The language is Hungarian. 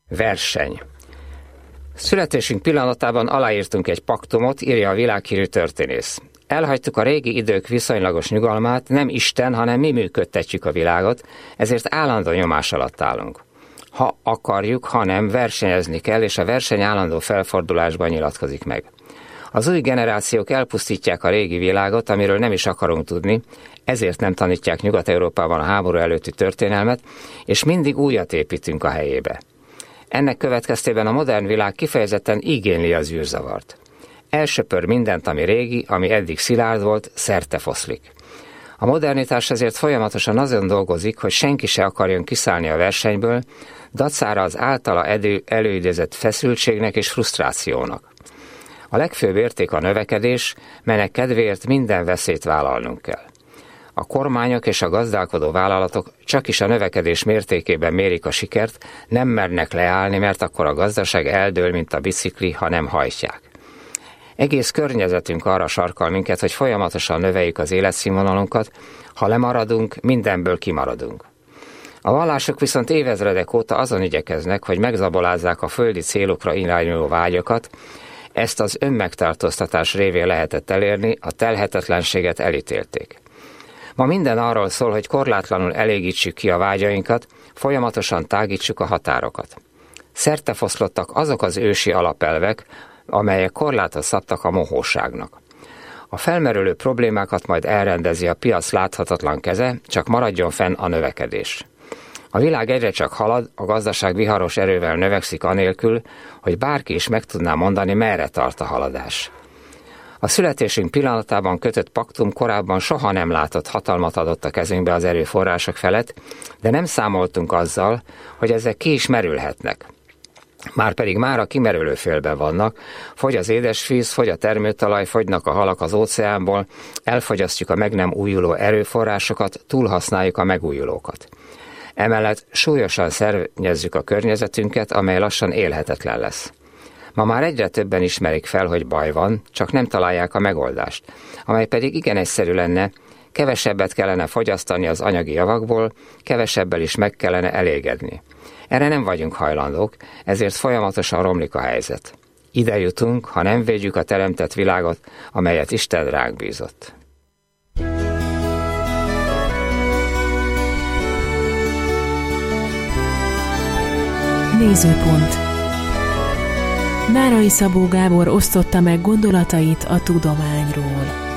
Verseny. Születésünk pillanatában aláírtunk egy paktumot, írja a világhírű történész. Elhagytuk a régi idők viszonylagos nyugalmát, nem Isten, hanem mi működtetjük a világot, ezért állandó nyomás alatt állunk. Ha akarjuk, ha nem, versenyezni kell, és a verseny állandó felfordulásban nyilatkozik meg. Az új generációk elpusztítják a régi világot, amiről nem is akarunk tudni, ezért nem tanítják Nyugat-Európában a háború előtti történelmet, és mindig újat építünk a helyébe. Ennek következtében a modern világ kifejezetten igényli az űrzavart. Elsöpör mindent, ami régi, ami eddig szilárd volt, szertefoszlik. A modernitás ezért folyamatosan azon dolgozik, hogy senki se akarjon kiszállni a versenyből, dacára az általa előidézett feszültségnek és frusztrációnak. A legfőbb érték a növekedés, melynek kedvéért minden veszélyt vállalnunk kell. A kormányok és a gazdálkodó vállalatok csakis a növekedés mértékében mérik a sikert, nem mernek leállni, mert akkor a gazdaság eldől, mint a bicikli, ha nem hajtják. Egész környezetünk arra sarkal minket, hogy folyamatosan növeljük az életszínvonalunkat, ha lemaradunk, mindenből kimaradunk. A vallások viszont évezredek óta azon igyekeznek, hogy megzabolázzák a földi célokra irányuló vágyakat, ezt az önmegtartóztatás révén lehetett elérni, a telhetetlenséget elítélték. Ma minden arról szól, hogy korlátlanul elégítsük ki a vágyainkat, folyamatosan tágítsuk a határokat. Szertefoszlottak azok az ősi alapelvek, amelyek korlátot szabtak a mohóságnak. A felmerülő problémákat majd elrendezi a piac láthatatlan keze, csak maradjon fenn a növekedés. A világ egyre csak halad, a gazdaság viharos erővel növekszik anélkül, hogy bárki is meg tudná mondani, merre tart a haladás. A születésünk pillanatában kötött paktum korábban soha nem látott hatalmat adott a kezünkbe az erőforrások felett, de nem számoltunk azzal, hogy ezek ki is merülhetnek. Márpedig már a kimerülő félben vannak, fogy az édesvíz, fogy a termőtalaj, fogynak a halak az óceánból, elfogyasztjuk a meg nem újuló erőforrásokat, túlhasználjuk a megújulókat. Emellett súlyosan szennyezzük a környezetünket, amely lassan élhetetlen lesz. Ma már egyre többen ismerik fel, hogy baj van, csak nem találják a megoldást, amely pedig igen egyszerű lenne, kevesebbet kellene fogyasztani az anyagi javakból, kevesebbel is meg kellene elégedni. Erre nem vagyunk hajlandók, ezért folyamatosan romlik a helyzet. Ide jutunk, ha nem védjük a teremtett világot, amelyet Isten ránk bízott. Nézőpont. Nárai Szabó Gábor osztotta meg gondolatait a tudományról.